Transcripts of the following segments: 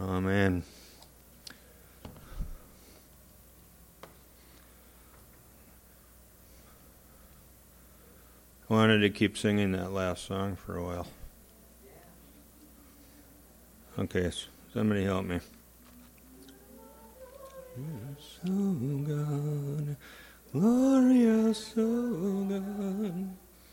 Amen. I wanted to keep singing that last song for a while. Okay, somebody help me. So God, glorious, so God,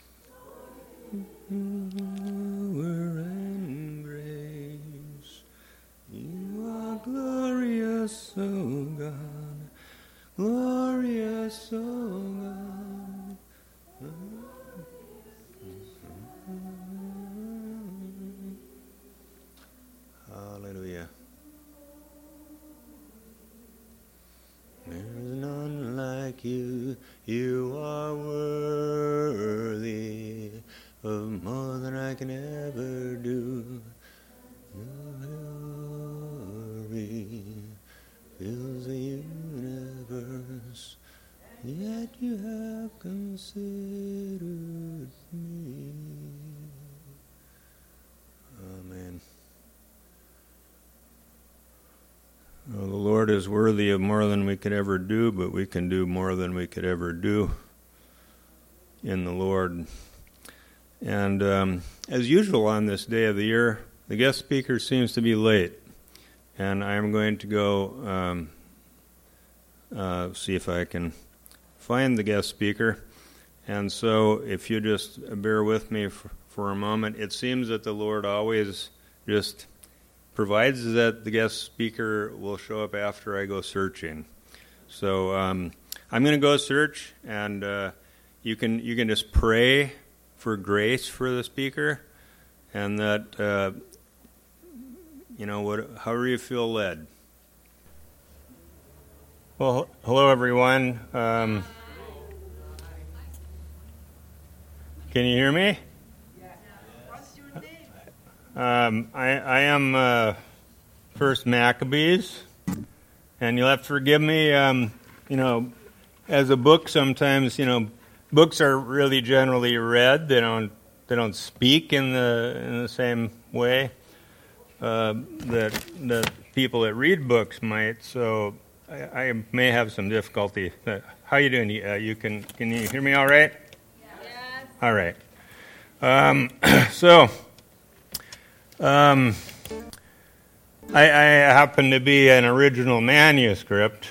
power and grace. You are glorious, oh God, glorious, oh God. Hallelujah. There's none like you. You are worthy of more than I can ever do. Your glory fills the universe, yet you have considered me. Amen. Well, the Lord is worthy of more than we could ever do, but we can do more than we could ever do in the Lord. And as usual on this day of the year, the guest speaker seems to be late. And I'm going to go see if I can find the guest speaker. And so if you just bear with me for a moment, it seems that the Lord always just provides that the guest speaker will show up after I go searching. So I'm going to go search, and you can just pray for grace for the speaker, and that however you feel led. Well, hello everyone. Can you hear me? I am First Maccabees, and you'll have to forgive me. As a book, sometimes books are really generally read. They don't speak in the same way that people that read books might. So I may have some difficulty. How you doing? Can you hear me all right? Yes. All right. I happen to be an original manuscript.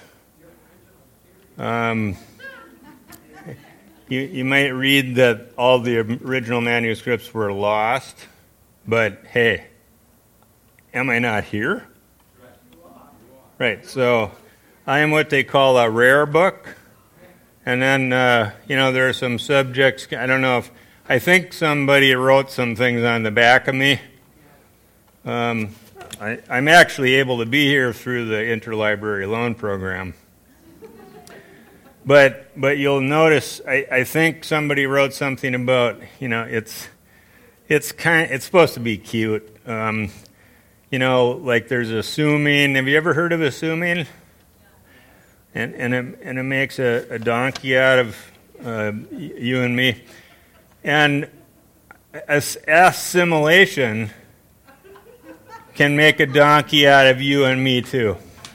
You might read that all the original manuscripts were lost, but hey, am I not here? Right, so I am what they call a rare book. And then, there are some subjects, I think somebody wrote some things on the back of me. I'm actually able to be here through the interlibrary loan program. But you'll notice, I think somebody wrote something about, it's supposed to be cute. Like there's assuming. Have you ever heard of assuming? And it makes a donkey out of you and me. And assimilation can make a donkey out of you and me too.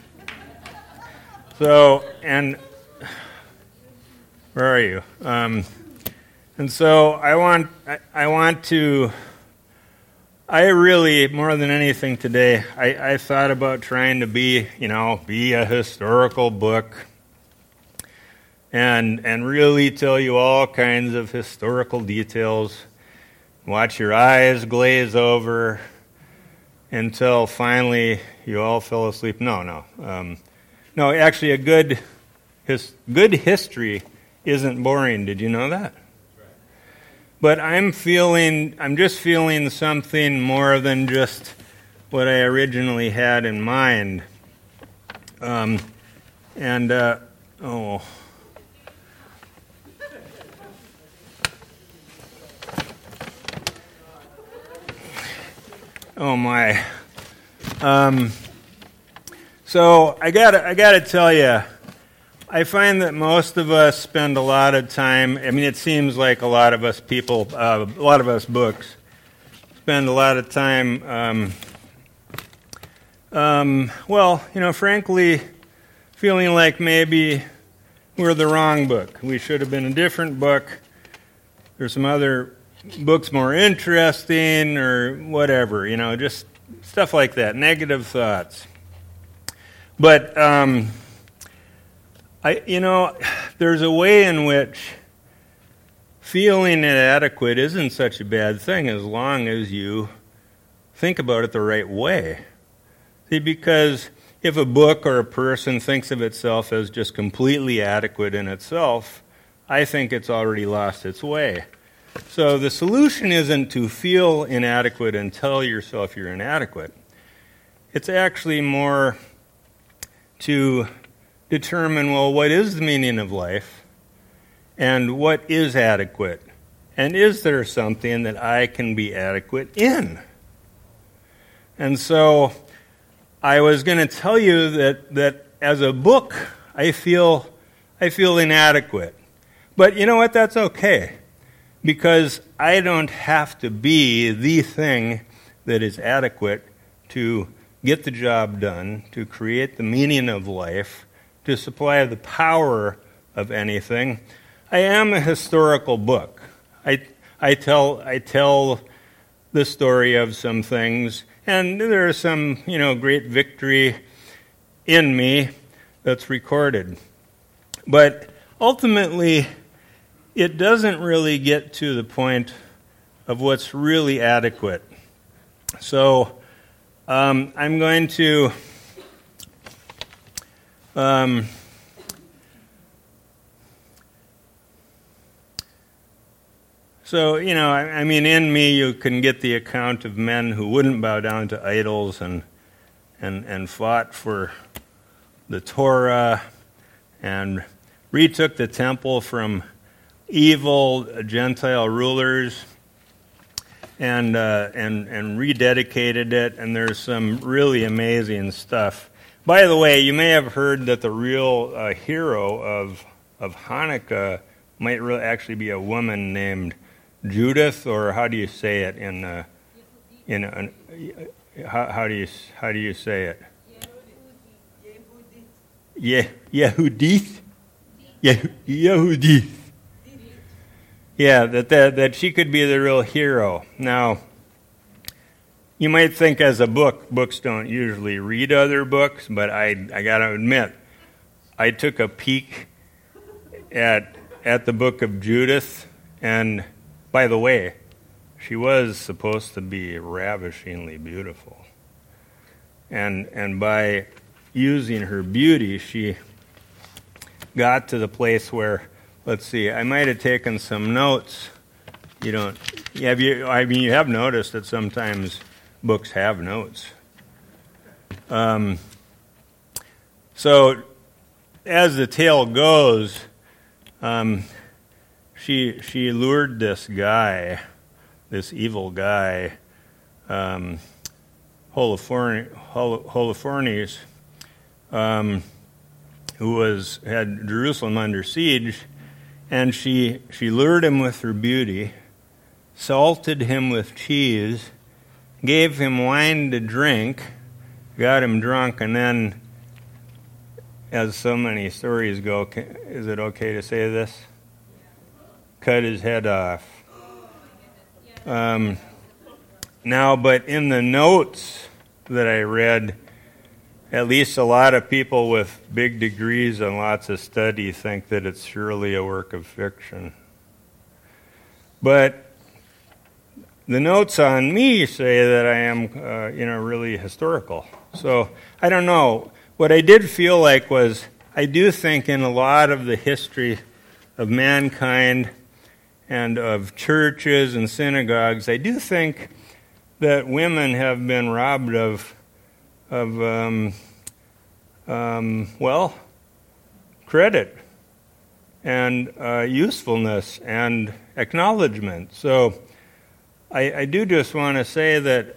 So, and where are you? And so I really, more than anything today, I thought about trying to be a historical book and really tell you all kinds of historical details. Watch your eyes glaze over until finally you all fell asleep. No. Actually, a good history isn't boring. Did you know that? But I'm just feeling something more than just what I originally had in mind. Oh my. So I gotta tell you, I find that most of us spend a lot of time. It seems like a lot of us books spend a lot of time Frankly, feeling like maybe we're the wrong book. We should have been a different book. There's some other books more interesting or whatever, just stuff like that, negative thoughts. But, there's a way in which feeling inadequate isn't such a bad thing as long as you think about it the right way. See, because if a book or a person thinks of itself as just completely adequate in itself, I think it's already lost its way. So the solution isn't to feel inadequate and tell yourself you're inadequate. It's actually more to determine, well, what is the meaning of life? And what is adequate? And is there something that I can be adequate in? And so I was going to tell you that as a book, I feel inadequate. But you know what? That's okay. Because I don't have to be the thing that is adequate to get the job done, to create the meaning of life, to supply the power of anything. I am a historical book. I tell the story of some things, and there is some, great victory in me that's recorded. But ultimately, it doesn't really get to the point of what's really adequate. So I'm going to in me you can get the account of men who wouldn't bow down to idols and fought for the Torah and retook the temple from evil Gentile rulers and rededicated it, and there's some really amazing stuff. By the way, you may have heard that the real hero of Hanukkah might really actually be a woman named Judith, or how do you say it how do you say it? Yehudith. Yehudith. Yeah, that she could be the real hero. Now, you might think as a books don't usually read other books, but I got to admit, I took a peek at the book of Judith, and by the way, she was supposed to be ravishingly beautiful. And by using her beauty, she got to the place where, let's see, I might have taken some notes. You have noticed that sometimes books have notes. So, as the tale goes, she lured this guy, this evil guy, Holofernes, who had Jerusalem under siege, and she lured him with her beauty, salted him with cheese, gave him wine to drink, got him drunk, and then, as so many stories go, is it okay to say this? Cut his head off. Now, but in the notes that I read, at least a lot of people with big degrees and lots of study think that it's surely a work of fiction. But the notes on me say that I am, really historical. So I don't know. What I did feel like was I do think in a lot of the history of mankind and of churches and synagogues, I do think that women have been robbed of credit and usefulness and acknowledgement. So I do just want to say that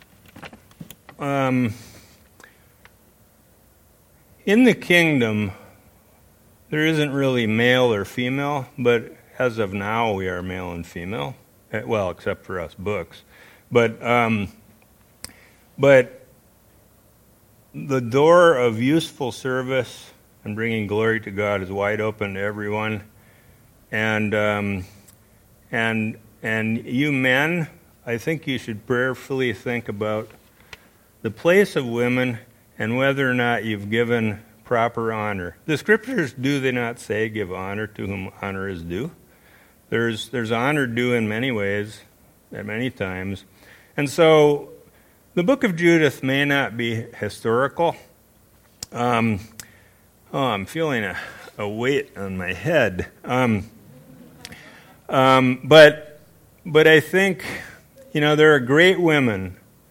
in the kingdom, there isn't really male or female, but as of now, we are male and female. Well, except for us books. But the door of useful service and bringing glory to God is wide open to everyone. And you men, I think you should prayerfully think about the place of women and whether or not you've given proper honor. The scriptures, do they not say, give honor to whom honor is due? There's honor due in many ways, at many times. And so the book of Judith may not be historical. I'm feeling a weight on my head. But I think, there are great women.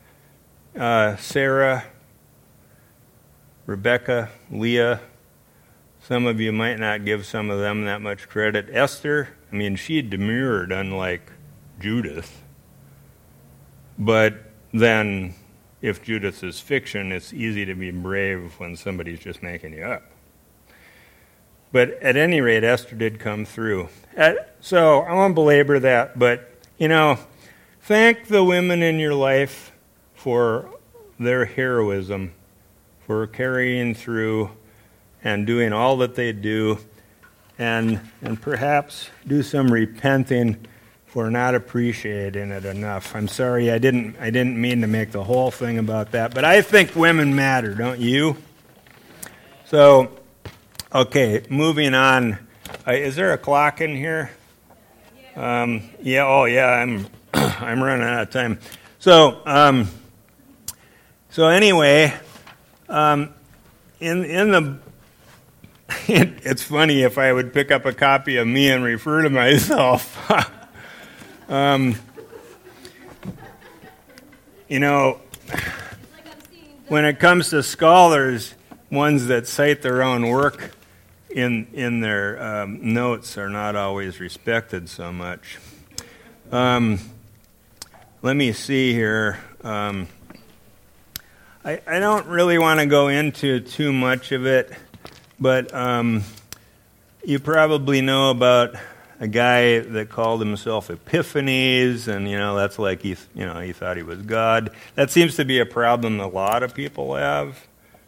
Sarah, Rebecca, Leah. Some of you might not give some of them that much credit. Esther, she demurred, unlike Judith. But then, if Judith is fiction, it's easy to be brave when somebody's just making you up. But at any rate, Esther did come through. So I won't belabor that, but, thank the women in your life for their heroism, for carrying through and doing all that they do, and perhaps do some repenting for not appreciating it enough. I'm sorry, I didn't mean to make the whole thing about that, but I think women matter, don't you? So, okay, moving on. Is there a clock in here? I'm I'm running out of time. So anyway, in the it's funny if I would pick up a copy of me and refer to myself. When it comes to scholars, ones that cite their own work in their notes are not always respected so much. Let me see here. I don't really want to go into too much of it, but you probably know about a guy that called himself Epiphanes, and that's like he thought he was God. That seems to be a problem a lot of people have.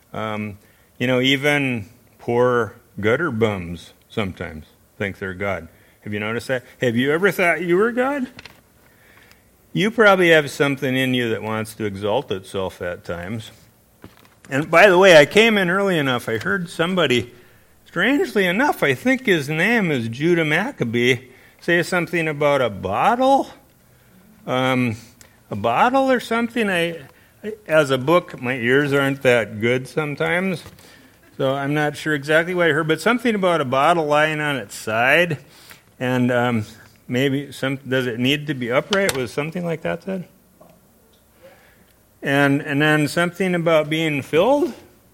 Even poor gutter bums sometimes think they're God. Have you noticed that? Have you ever thought you were God? You probably have something in you that wants to exalt itself at times. And by the way, I came in early enough. I heard somebody, strangely enough, I think his name is Judah Maccabee, say something about a bottle. A bottle or something. As a book, my ears aren't that good sometimes, so I'm not sure exactly what I heard, but something about a bottle lying on its side, and maybe does it need to be upright? Was something like that said? And then something about being filled?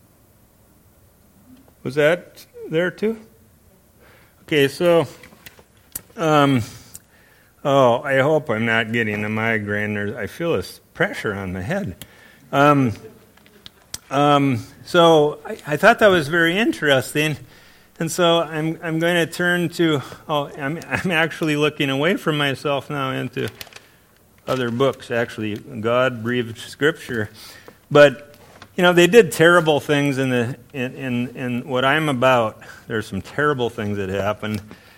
Was that there too? Okay, so, I hope I'm not getting a migraine. I feel this pressure on my head. So I thought that was very interesting, and so I'm going to turn to. I'm actually looking away from myself now into other books. Actually, God-breathed Scripture, but they did terrible things in what I'm about. There's some terrible things that happened.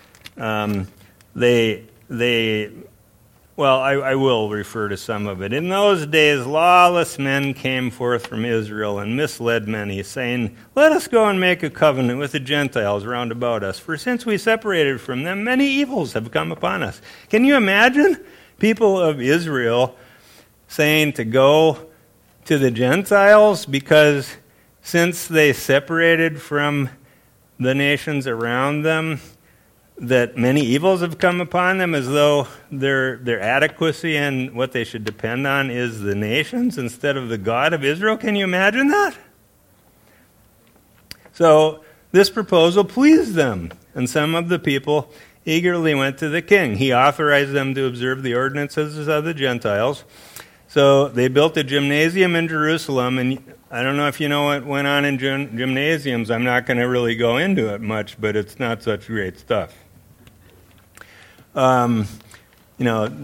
I will refer to some of it. In those days, lawless men came forth from Israel and misled many, saying, "Let us go and make a covenant with the Gentiles round about us, for since we separated from them, many evils have come upon us." Can you imagine people of Israel saying to go to the Gentiles because since they separated from the nations around them, that many evils have come upon them, as though their adequacy and what they should depend on is the nations instead of the God of Israel? Can you imagine that? So this proposal pleased them, and some of the people eagerly went to the king. He authorized them to observe the ordinances of the Gentiles. So they built a gymnasium in Jerusalem, and I don't know if you know what went on in gymnasiums. I'm not going to really go into it much, but it's not such great stuff.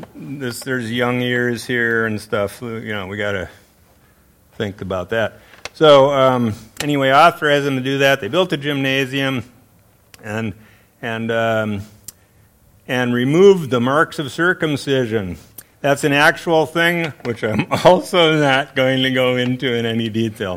There's young years here and stuff. We got to think about that. So anyway, authorized them to do that. They built a gymnasium and removed the marks of circumcision. That's an actual thing, which I'm also not going to go into in any detail.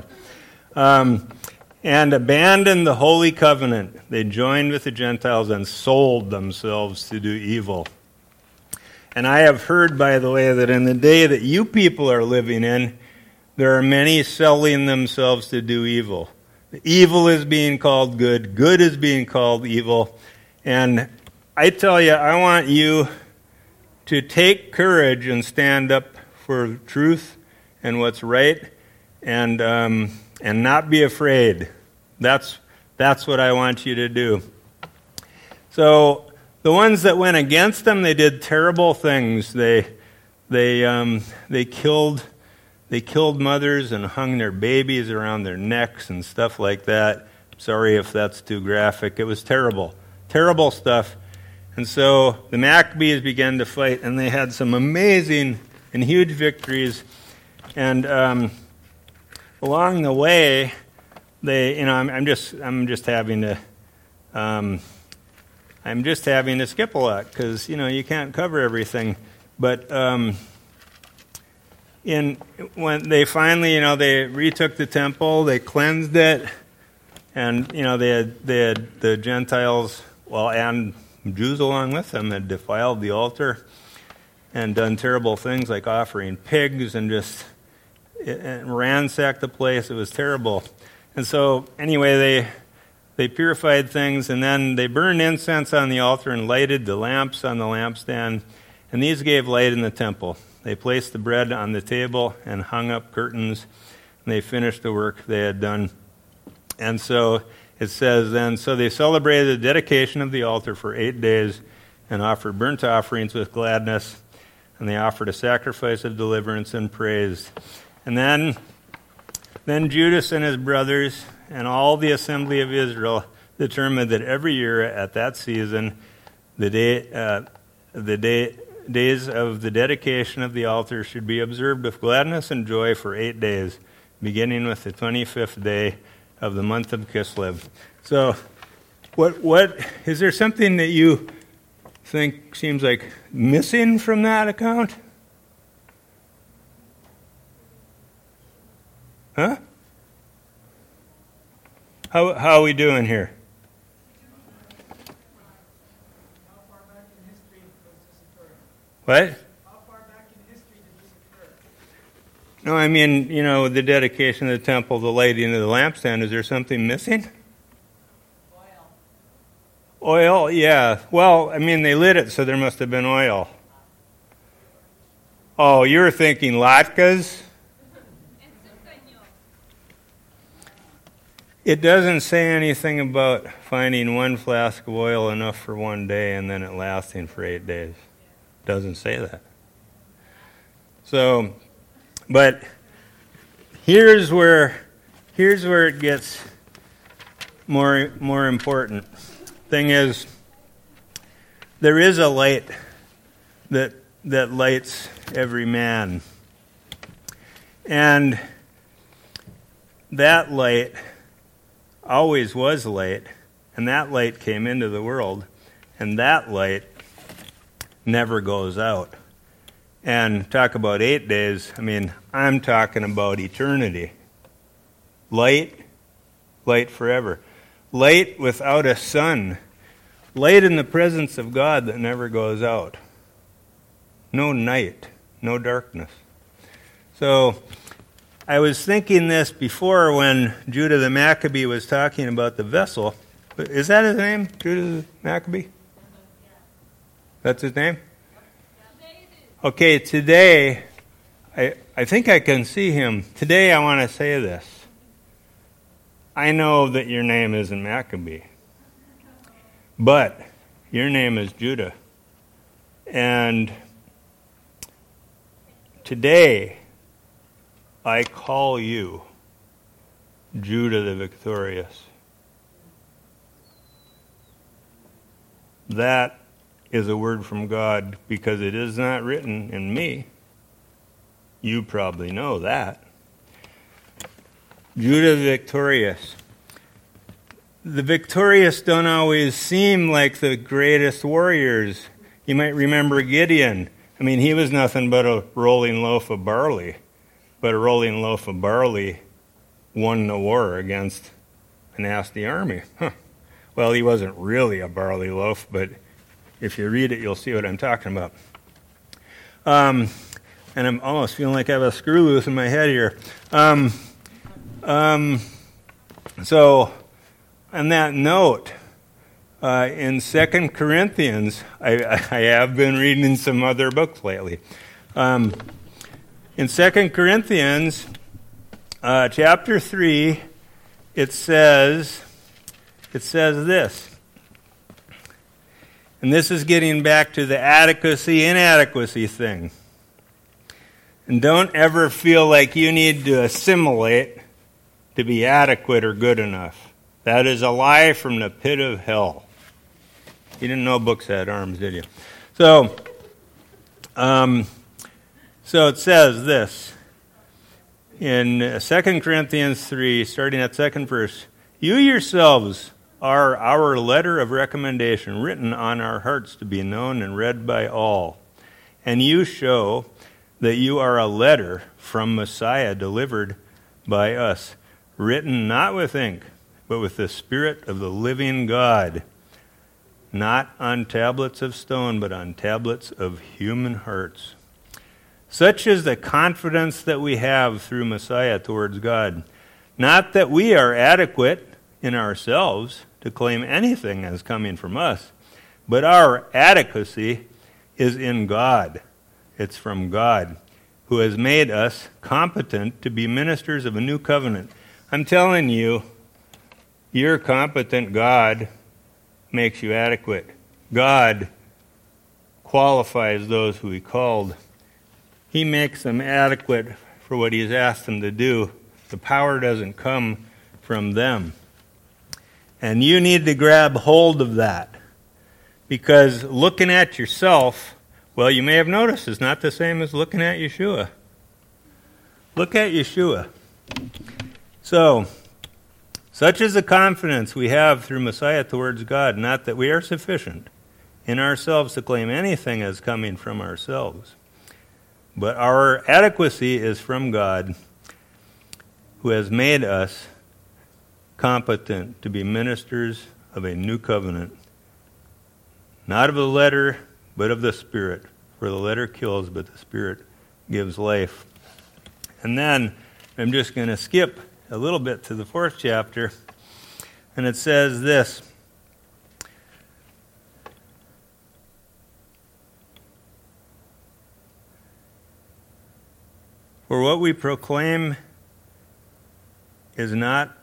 And abandoned the holy covenant. They joined with the Gentiles and sold themselves to do evil. And I have heard, by the way, that in the day that you people are living in, there are many selling themselves to do evil. Evil is being called good. Good is being called evil. And I tell you, I want you to take courage and stand up for truth and what's right, and not be afraid. That's what I want you to do. So the ones that went against them, they did terrible things. They killed mothers and hung their babies around their necks and stuff like that. Sorry if that's too graphic. It was terrible stuff. And so the Maccabees began to fight, and they had some amazing and huge victories. And along the way, I'm just having to skip a lot because you can't cover everything. But when they finally they retook the temple, they cleansed it, and they had the Gentiles, and Jews along with them, had defiled the altar and done terrible things like offering pigs and just ransacked the place. It was terrible. And so anyway, they purified things, and then they burned incense on the altar and lighted the lamps on the lampstand, and these gave light in the temple. They placed the bread on the table and hung up curtains, and they finished the work they had done. And so it says then, so they celebrated the dedication of the altar for 8 days and offered burnt offerings with gladness, and they offered a sacrifice of deliverance and praise. And then Judas and his brothers and all the assembly of Israel determined that every year at that season, the days of the dedication of the altar should be observed with gladness and joy for 8 days, beginning with the 25th day of the month of Kislev. So, what is there something that you think seems like missing from that account? Huh? How are we doing here? How far back in history does this occur? What? How far back in history did this occur? No, I mean, the dedication of the temple, the lighting of the lampstand. Is there something missing? Oil, yeah. Well, I mean, they lit it, so there must have been oil. Oh, you're thinking latkes? It doesn't say anything about finding one flask of oil enough for 1 day and then it lasting for 8 days. It doesn't say that. So, but here's where it gets more important. Thing is, there is a light that lights every man. And that light always was light, and that light came into the world, and that light never goes out. And talk about 8 days, I mean, I'm talking about eternity. Light forever. Light without a sun. Light in the presence of God that never goes out. No night, no darkness. So, I was thinking this before when Judah the Maccabee was talking about the vessel. Is that his name, Judah the Maccabee? That's his name? Okay, today, I think I can see him. Today I want to say this. I know that your name isn't Maccabee, but your name is Judah. And today, I call you Judah the Victorious. That is a word from God because it is not written in me. You probably know that. Judah the victorious. The victorious don't always seem like the greatest warriors. You might remember Gideon. I mean, he was nothing but a rolling loaf of barley. But a rolling loaf of barley won the war against a nasty army. Well, he wasn't really a barley loaf, but if you read it, you'll see what I'm talking about. And I'm almost feeling like I have a screw loose in my head here. So, on that note, in 2 Corinthians, I have been reading some other books lately. In 2 Corinthians, chapter 3, it says this. And this is getting back to the adequacy-inadequacy thing. And don't ever feel like you need to assimilate to be adequate or good enough. That is a lie from the pit of hell. You didn't know books had arms, did you? So it says this in 2 Corinthians 3, starting at 2nd verse. You yourselves are our letter of recommendation, written on our hearts to be known and read by all. And you show that you are a letter from Messiah delivered by us, written not with ink, but with the Spirit of the living God, not on tablets of stone, but on tablets of human hearts. Such is the confidence that we have through Messiah towards God. Not that we are adequate in ourselves to claim anything as coming from us, but our adequacy is in God. It's from God, who has made us competent to be ministers of a new covenant. I'm telling you, you're competent. God makes you adequate. God qualifies those who He called. He makes them adequate for what He has asked them to do. The power doesn't come from them. And you need to grab hold of that. Because looking at yourself, well, you may have noticed, is not the same as looking at Yeshua. Look at Yeshua. So, such is the confidence we have through Messiah towards God, not that we are sufficient in ourselves to claim anything as coming from ourselves, but our adequacy is from God, who has made us competent to be ministers of a new covenant, not of the letter, but of the Spirit. For the letter kills, but the Spirit gives life. And then I'm just going to skip a little bit to the 4th chapter, and it says this. For what we proclaim is not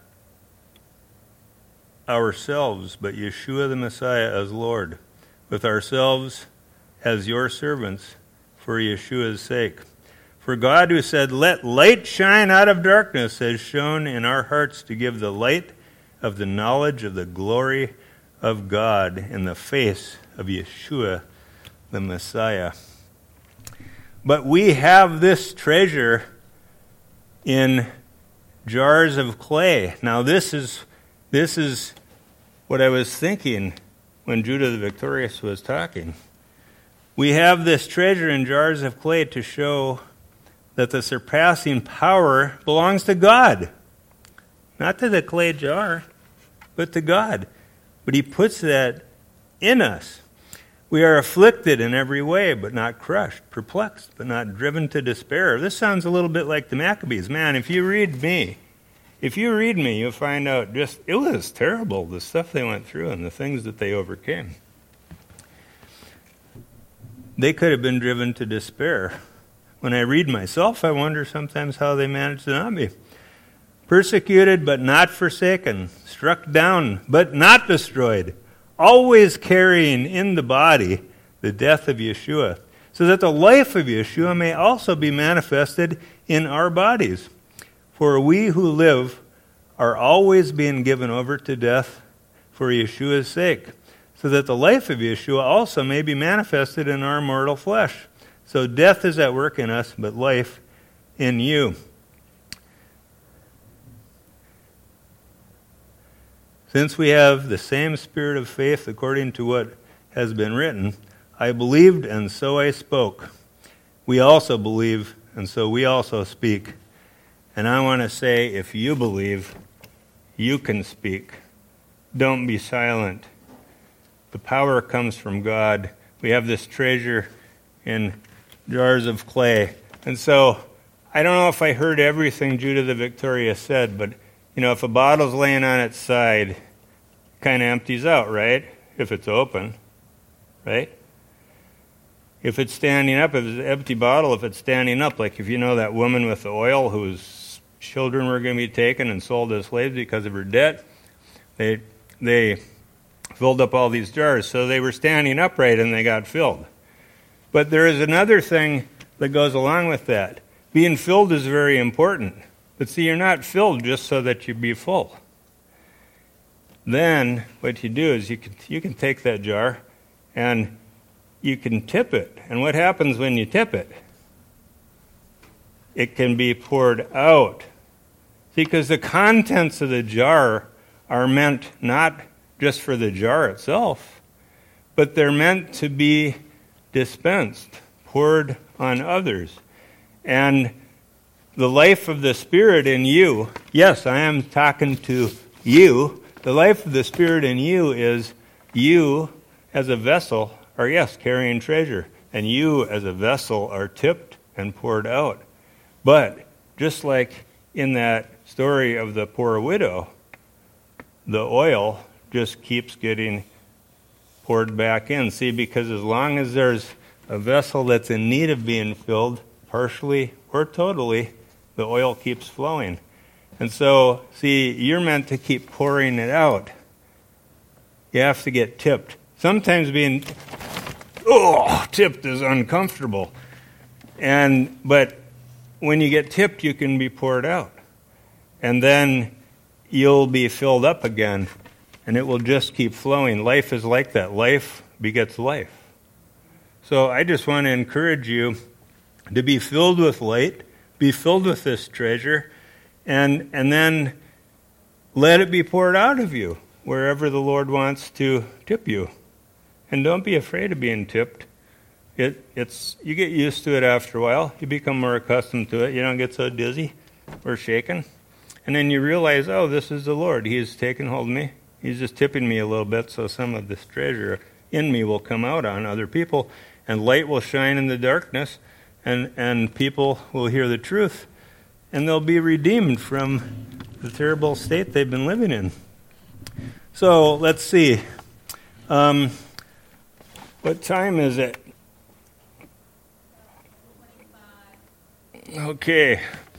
ourselves, but Yeshua the Messiah as Lord, with ourselves as your servants for Yeshua's sake. For God, who said, "Let light shine out of darkness," has shone in our hearts to give the light of the knowledge of the glory of God in the face of Yeshua the Messiah. But we have this treasure in jars of clay. Now this is what I was thinking when Judah the Victorious was talking. We have this treasure in jars of clay to show that the surpassing power belongs to God. Not to the clay jar, but to God. But He puts that in us. We are afflicted in every way, but not crushed, perplexed, but not driven to despair. This sounds a little bit like the Maccabees. Man, if you read me, you'll find out it was terrible, the stuff they went through and the things that they overcame. They could have been driven to despair. When I read myself, I wonder sometimes how they managed to not be. Persecuted but not forsaken, struck down but not destroyed, always carrying in the body the death of Yeshua, so that the life of Yeshua may also be manifested in our bodies. For we who live are always being given over to death for Yeshua's sake, so that the life of Yeshua also may be manifested in our mortal flesh. So death is at work in us, but life in you. Since we have the same spirit of faith according to what has been written, I believed and so I spoke. We also believe and so we also speak. And I want to say, if you believe, you can speak. Don't be silent. The power comes from God. We have this treasure in jars of clay. And so, I don't know if I heard everything Judah the Victorious said, but, if a bottle's laying on its side, it kind of empties out, right? If it's open, right? If it's standing up, if it's an empty bottle, if it's standing up, like if you know that woman with the oil whose children were going to be taken and sold as slaves because of her debt, they filled up all these jars. So they were standing upright and they got filled. But there is another thing that goes along with that. Being filled is very important. But see, you're not filled just so that you be full. Then what you do is you can take that jar and you can tip it. And what happens when you tip it? It can be poured out. See, because the contents of the jar are meant not just for the jar itself, but they're meant to be dispensed, poured on others. And the life of the Spirit in you, yes, I am talking to you. The life of the Spirit in you is you as a vessel are, yes, carrying treasure. And you as a vessel are tipped and poured out. But just like in that story of the poor widow, the oil just keeps getting poured back in. See, because as long as there's a vessel that's in need of being filled, partially or totally, the oil keeps flowing. And so, see, you're meant to keep pouring it out. You have to get tipped. Sometimes being tipped is uncomfortable. But when you get tipped, you can be poured out. And then you'll be filled up again, and it will just keep flowing. Life is like that. Life begets life. So I just want to encourage you to be filled with light, be filled with this treasure, and then let it be poured out of you wherever the Lord wants to tip you. And don't be afraid of being tipped. You get used to it after a while. You become more accustomed to it. You don't get so dizzy or shaken. And then you realize, this is the Lord. He's taken hold of me. He's just tipping me a little bit so some of this treasure in me will come out on other people. And light will shine in the darkness. And people will hear the truth. And they'll be redeemed from the terrible state they've been living in. So, let's see. What time is it? Okay.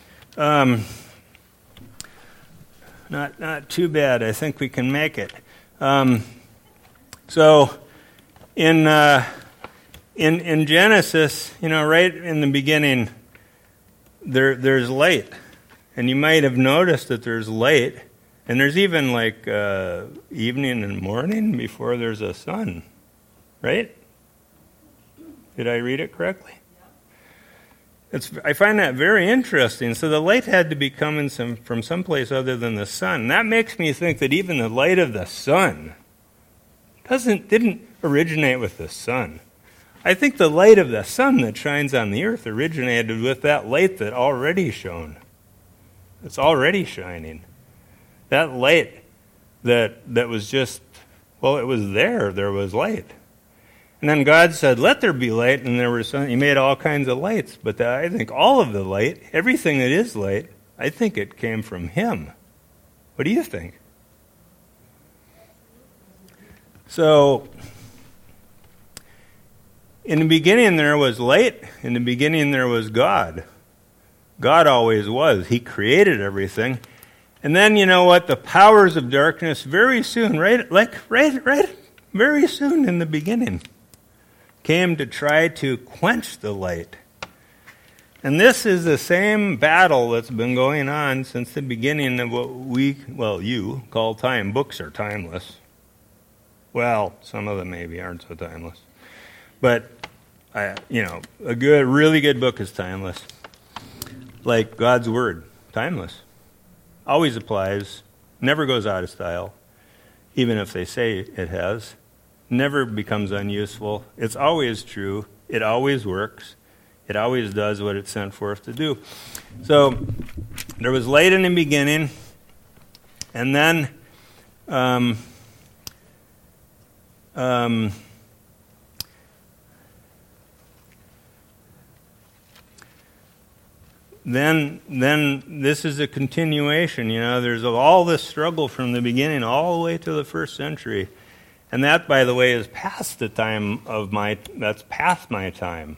Not too bad. I think we can make it. So in Genesis, right in the beginning, there's light, and you might have noticed that there's light, and there's even like evening and morning before there's a sun, right? Did I read it correctly? I find that very interesting. So the light had to be coming from someplace other than the sun. And that makes me think that even the light of the sun didn't originate with the sun. I think the light of the sun that shines on the earth originated with that light that already shone. It's already shining. That light that was just, it was there. There was light. And then God said, let there be light, and there was sun. He made all kinds of lights. But I think all of the light, everything that is light, I think it came from Him. What do you think? So, in the beginning there was light. In the beginning there was God. God always was. He created everything. And then, you know what? The powers of darkness very soon, right very soon in the beginning, came to try to quench the light. And this is the same battle that's been going on since the beginning of what you call time. Books are timeless. Well, some of them maybe aren't so timeless. But, a really good book is timeless. Like God's Word, timeless. Always applies, never goes out of style. even if they say it has. Never becomes unuseful. It's always true. It always works. It always does what it's sent forth to do. So there was light in the beginning, and then Then this is a continuation. There's all this struggle from the beginning all the way to the first century. And that, by the way, is past the time that's past my time.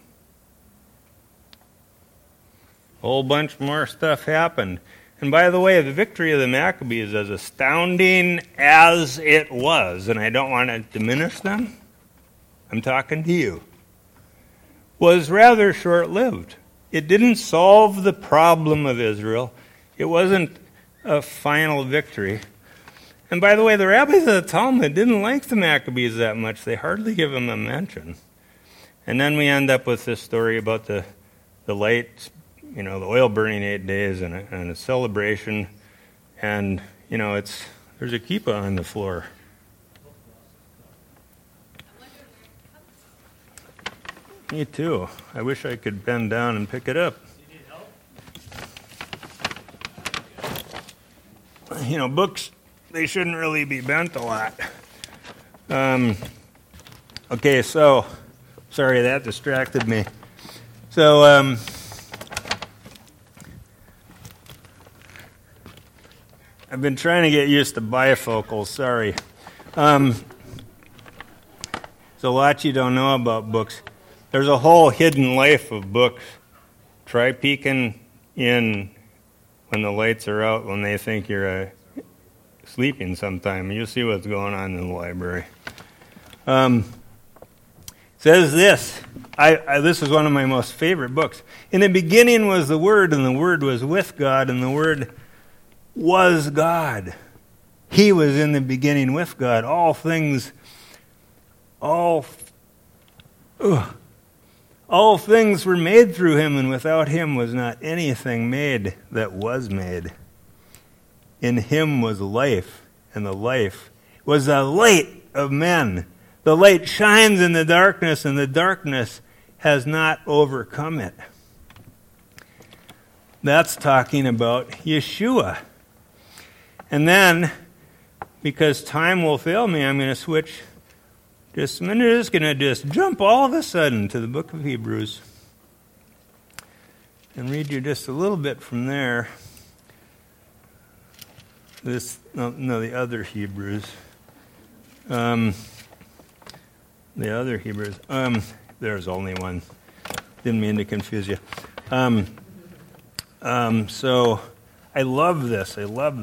A whole bunch more stuff happened. And by the way, the victory of the Maccabees, as astounding as it was, and I don't want to diminish them, I'm talking to you, was rather short-lived. It didn't solve the problem of Israel. It wasn't a final victory. And by the way, the rabbis of the Talmud didn't like the Maccabees that much. They hardly give them a mention. And then we end up with this story about the light, the oil burning 8 days and a celebration. And, there's a kippah on the floor. Me too. I wish I could bend down and pick it up. Books, they shouldn't really be bent a lot. Okay, so, sorry, that distracted me. So, I've been trying to get used to bifocals, sorry. There's a lot you don't know about books. There's a whole hidden life of books. Try peeking in when the lights are out when they think you're sleeping sometime. You'll see what's going on in the library. Says this. This is one of my most favorite books. In the beginning was the Word, and the Word was with God, and the Word was God. He was in the beginning with God. All things were made through him, and without him was not anything made that was made. In him was life, and the life was the light of men. The light shines in the darkness, and the darkness has not overcome it. That's talking about Yeshua. And then, because time will fail me, I'm going to switch. I'm just going to jump all of a sudden to the book of Hebrews and read you just a little bit from there. The other Hebrews. The other Hebrews. There's only one. Didn't mean to confuse you. So I love this.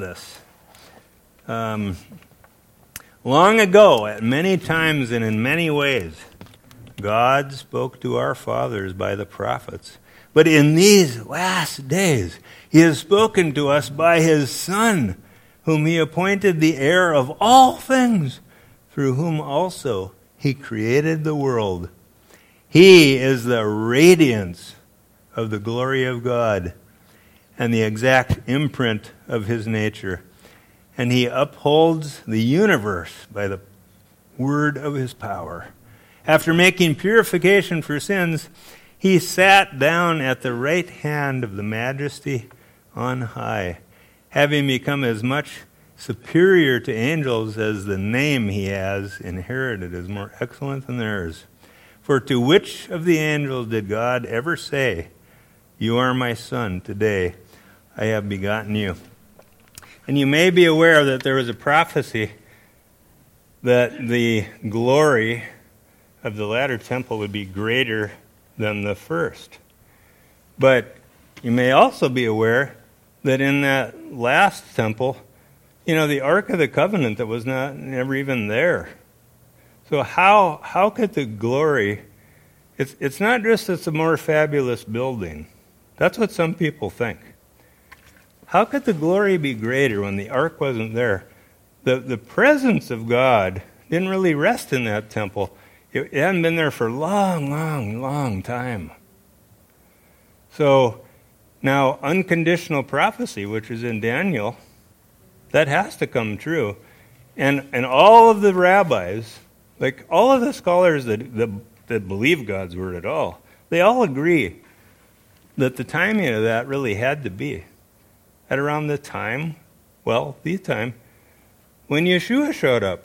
Long ago, at many times and in many ways, God spoke to our fathers by the prophets. But in these last days, he has spoken to us by his Son, whom he appointed the heir of all things, through whom also he created the world. He is the radiance of the glory of God and the exact imprint of his nature. And he upholds the universe by the word of his power. After making purification for sins, he sat down at the right hand of the Majesty on high, having become as much superior to angels as the name he has inherited is more excellent than theirs. For to which of the angels did God ever say, "You are my son, today I have begotten you"? And you may be aware that there was a prophecy that the glory of the latter temple would be greater than the first. But you may also be aware that in that last temple, the Ark of the Covenant that was never even there. So how could the glory, it's not just it's a more fabulous building. That's what some people think. How could the glory be greater when the ark wasn't there? The presence of God didn't really rest in that temple. It hadn't been there for a long time. So now unconditional prophecy, which is in Daniel, that has to come true. And all of the rabbis, like all of the scholars that believe God's word at all, they all agree that the timing of that really had to be at around the time when Yeshua showed up.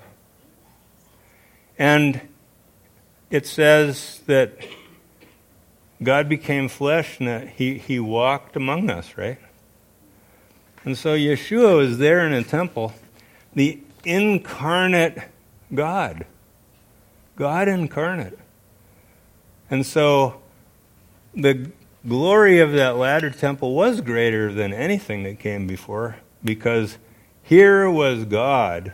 And it says that God became flesh and that he walked among us, right? And so Yeshua was there in a temple, the incarnate God incarnate. And so the glory of that latter temple was greater than anything that came before, because here was God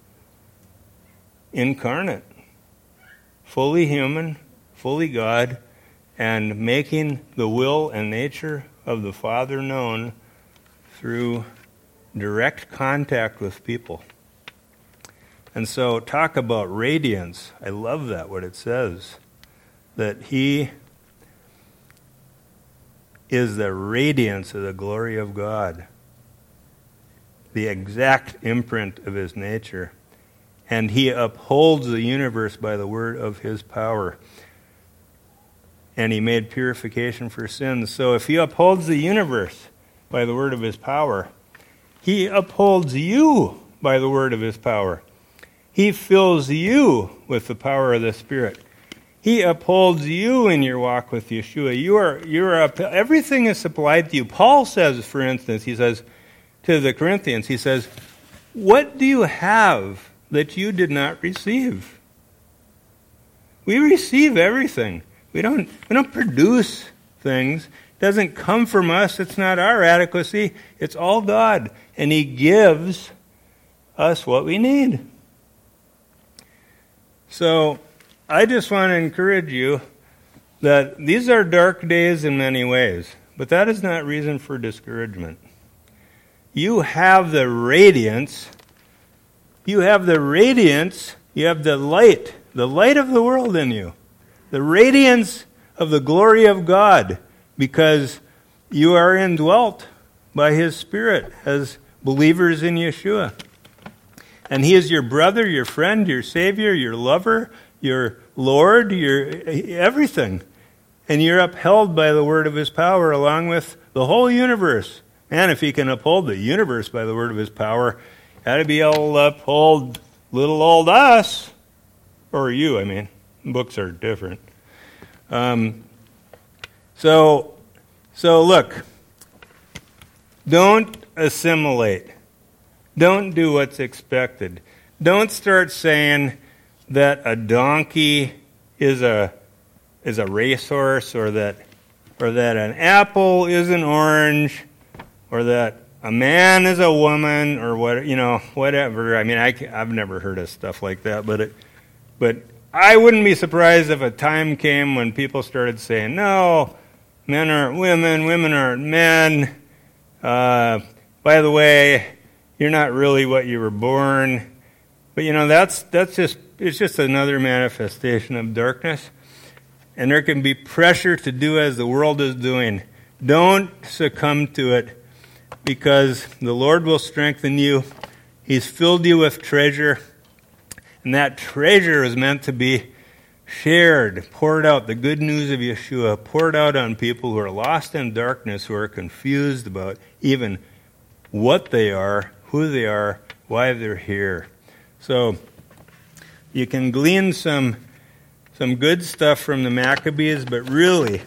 incarnate, fully human, fully God, and making the will and nature of the Father known through direct contact with people. And so talk about radiance. I love that, what it says, that he is the radiance of the glory of God, the exact imprint of his nature. And he upholds the universe by the word of his power. And he made purification for sins. So if he upholds the universe by the word of his power, he upholds you by the word of his power. He fills you with the power of the Spirit. He upholds you in your walk with Yeshua. Everything is supplied to you. Paul says, for instance, he says to the Corinthians, he says, what do you have that you did not receive? We receive everything. We don't produce things. It doesn't come from us. It's not our adequacy. It's all God. And he gives us what we need. So I just want to encourage you that these are dark days in many ways, but that is not reason for discouragement. You have the radiance. You have the radiance. You have the light of the world in you. The radiance of the glory of God, because you are indwelt by his Spirit as believers in Yeshua. And he is your brother, your friend, your Savior, your lover, your Lord, your everything. And you're upheld by the word of his power along with the whole universe. And if he can uphold the universe by the word of his power, that'd be able to uphold little old us. Or you, I mean. Books are different. So look, don't assimilate. Don't do what's expected. Don't start saying that a donkey is a racehorse, or that an apple is an orange, or that a man is a woman, or whatever. I mean, I've never heard of stuff like that, but I wouldn't be surprised if a time came when people started saying, no, men aren't women, women aren't men. By the way, you're not really what you were born. But it's just another manifestation of darkness. And there can be pressure to do as the world is doing. Don't succumb to it, because the Lord will strengthen you. He's filled you with treasure. And that treasure is meant to be shared, poured out. The good news of Yeshua poured out on people who are lost in darkness, who are confused about even what they are, who they are, why they're here. So you can glean some good stuff from the Maccabees, but really,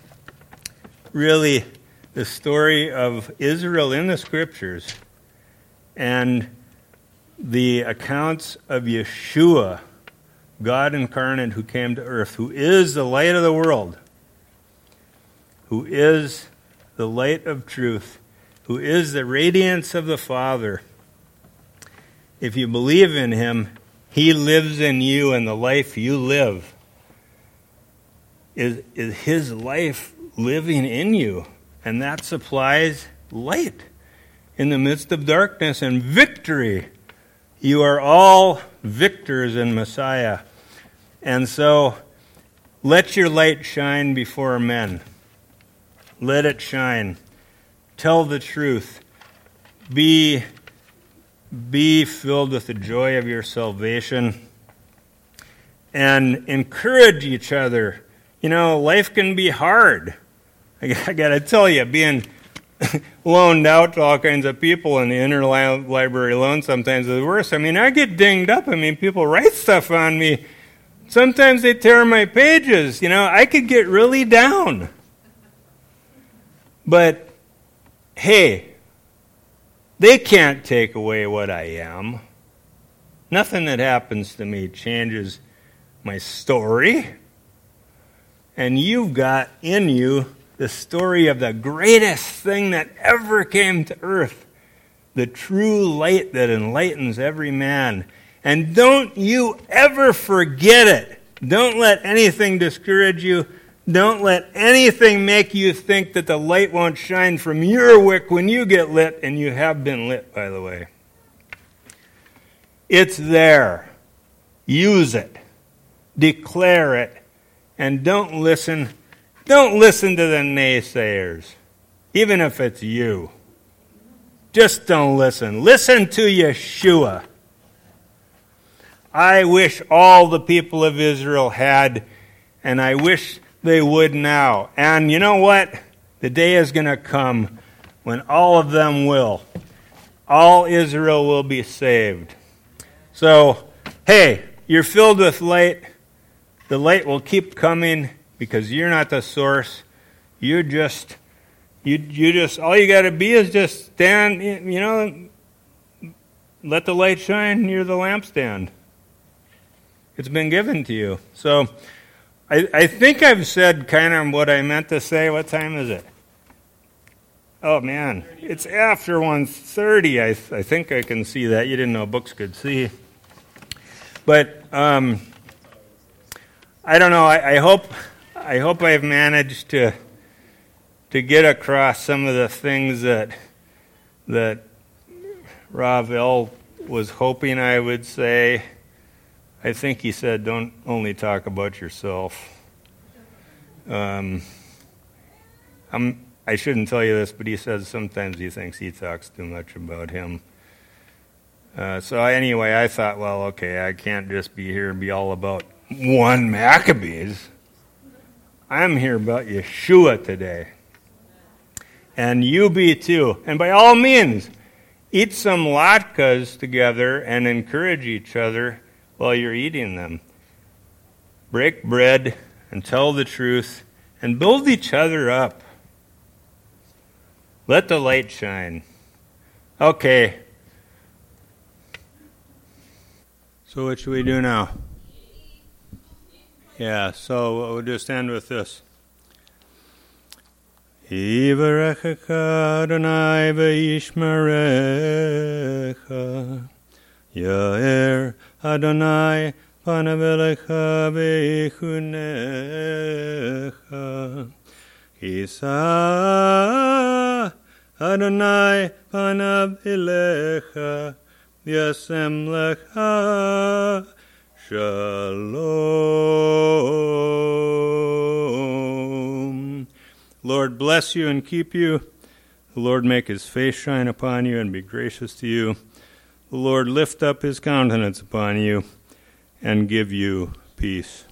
the story of Israel in the Scriptures and the accounts of Yeshua, God incarnate, who came to earth, who is the light of the world, who is the light of truth, who is the radiance of the Father. If you believe in him, he lives in you, and the life you live is his life living in you. And that supplies light in the midst of darkness and victory. You are all victors in Messiah. And so let your light shine before men. Let it shine. Tell the truth. Be be filled with the joy of your salvation, and encourage each other. You know, life can be hard. I got to tell you, being loaned out to all kinds of people in the interlibrary loan sometimes is worse. I mean, I get dinged up. I mean, people write stuff on me. Sometimes they tear my pages. You know, I could get really down. But, hey, they can't take away what I am. Nothing that happens to me changes my story. And you've got in you the story of the greatest thing that ever came to earth, the true light that enlightens every man. And don't you ever forget it. Don't let anything discourage you. Don't let anything make you think that the light won't shine from your wick when you get lit, and you have been lit, by the way. It's there. Use it. Declare it. And don't listen to the naysayers, even if it's you. Just don't listen. Listen to Yeshua. I wish all the people of Israel had, and I wish they would now. And you know what? The day is going to come when all of them will. All Israel will be saved. So, hey, you're filled with light. The light will keep coming because you're not the source. You just all you got to be is just stand, you know, let the light shine near the lampstand. It's been given to you. So, I think I've said kind of what I meant to say. What time is it? Oh, man. It's after 1:30. I think I can see that. You didn't know books could see. But I don't know. I hope I've managed to get across some of the things that Ravel was hoping I would say. I think he said, don't only talk about yourself. I shouldn't tell you this, but he says sometimes he thinks he talks too much about him. So anyway, I thought, well, okay, I can't just be here and be all about 1 Maccabees. I'm here about Yeshua today. And you be too. And by all means, eat some latkes together and encourage each other while you're eating them. Break bread and tell the truth and build each other up. Let the light shine. Okay. So what should we do now? Yeah, so we'll just end with this. Yivarechecha Adonai v'yishmerecha Yair Adonai panav elecha v'yichunecha Yisa Adonai panav elecha v'yasem lecha Shalom. Lord bless you and keep you. The Lord make his face shine upon you and be gracious to you. The Lord lift up his countenance upon you and give you peace.